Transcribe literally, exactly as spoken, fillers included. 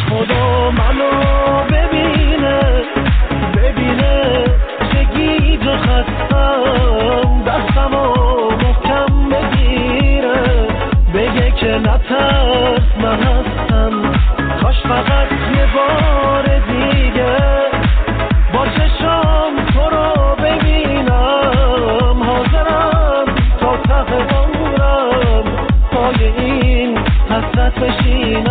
خدا منو ببینه ببینه چه گیج و خستم، دستمو محکم بگیره بگه که نترس من هستم، کاش فقط یه بار دیگه با چشم تو رو ببینم، حاضرم تا ته عمرم پای این حسرت بشینم.